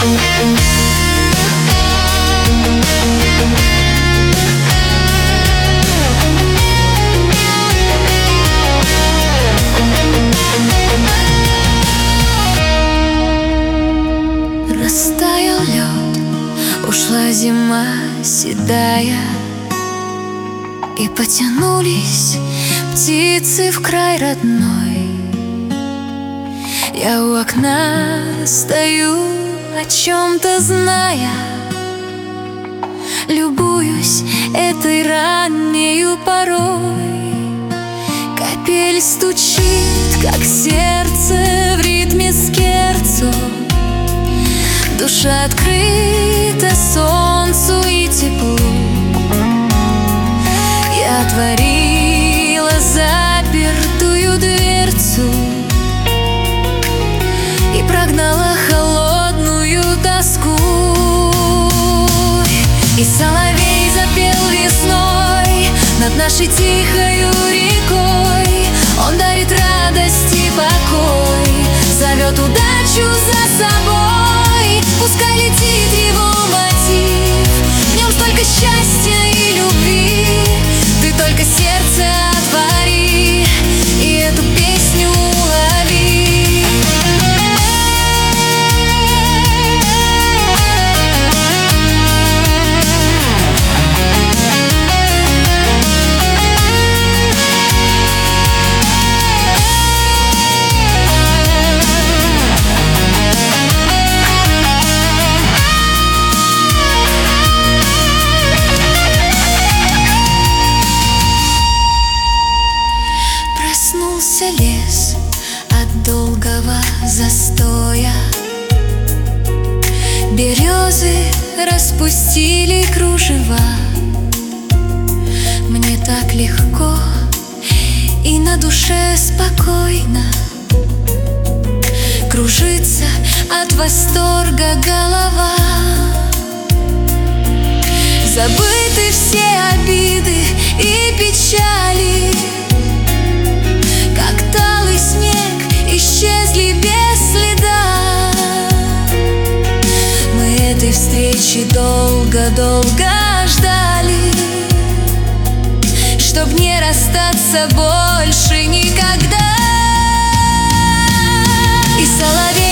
Растаял лед, ушла зима седая, и потянулись птицы в край родной. Я у окна стою, о чем-то зная, любуюсь этой раннею порой. Капель стучит, как сердце в ритме скерцо. Душа открыта солнцу и теплу. Я отворила запертую дверцу и прогнала холодную тоску. И соловей запел весной над нашей тихою рекой. Он дарит радость и покой, зовет удачу за собой. Пускай летит его мотив, в нем столько счастья и любви. Ты только сердце отвори и эту песню лови. Проснулся лес от долгого застоя. Березы распустили кружева. Мне так легко и на душе спокойно. Кружится от восторга голова. Забыты все обиды и печали. Как талый снег исчезли без следа. Мы этой встречи долго-долго ждали, чтоб не расстаться больше никогда. И соловей